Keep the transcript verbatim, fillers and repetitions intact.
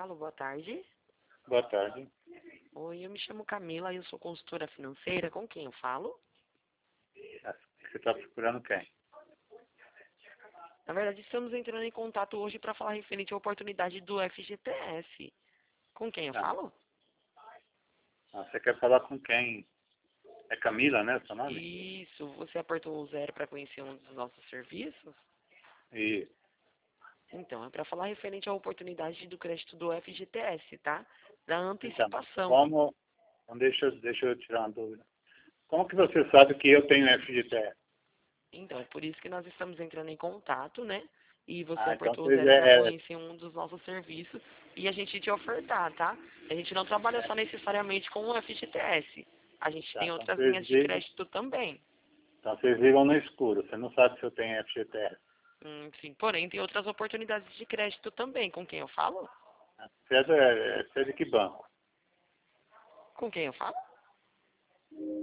falo? Boa tarde. Boa tarde. Oi, eu me chamo Camila e eu sou consultora financeira. Com quem eu falo? Você está procurando quem? Na verdade, estamos entrando em contato hoje para falar referente à oportunidade do F G T S. Com quem eu Ah, falo? ah, você quer falar com quem? É Camila, né, seu nome? Isso, você apertou o zero para conhecer um dos nossos serviços? E, Então, é para falar referente à oportunidade do crédito do F G T S, tá? Da então, antecipação. como... Então deixa, eu- deixa eu tirar uma dúvida. Como que você sabe que eu tenho F G T S? Então, é por isso que nós estamos entrando em contato, né? E você Ah, então apertou o vocês zero para é... é conhecer um dos nossos serviços e a gente te ofertar, tá? A gente não trabalha só necessariamente com o F G T S. A gente tá, tem então outras vocês linhas de ligam, crédito também. então vocês ligam no escuro. Você não sabe se eu tenho F G T S. Hum, sim, porém, tem outras oportunidades de crédito também. Com quem eu falo? Você é, do, é, você é de que banco? Com quem eu falo?